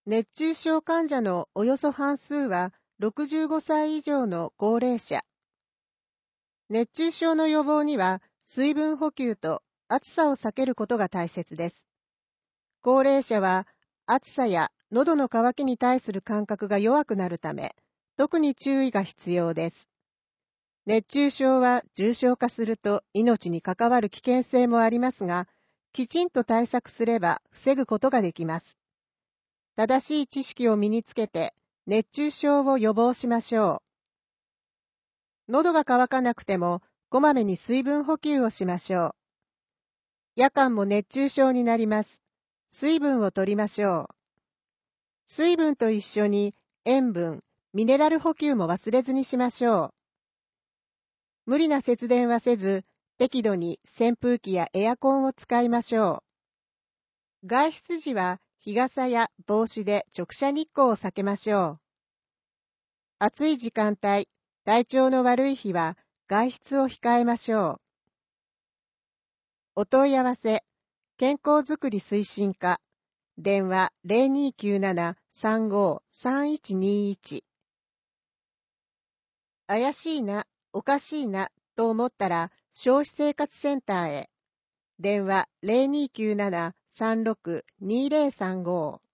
熱中症患者のおよそ半数は65歳以上の高齢者。熱中症の予防には水分補給と暑さを避けることが大切です。高齢者は暑さや喉の渇きに対する感覚が弱くなるため、特に注意が必要です。熱中症は重症化すると命に関わる危険性もありますが、きちんと対策すれば防ぐことができます。正しい知識を身につけて熱中症を予防しましょう。喉が渇かなくてもこまめに水分補給をしましょう。夜間も熱中症になります。水分を取りましょう。水分と一緒に塩分、ミネラル補給も忘れずにしましょう。無理な節電はせず、適度に扇風機やエアコンを使いましょう。外出時は日傘や帽子で直射日光を避けましょう。暑い時間帯、体調の悪い日は外出を控えましょう。お問い合わせ、健康づくり推進課、電話0297-35-3121。怪しいな、おかしいなと思ったら消費生活センターへ。電話0297-36-2035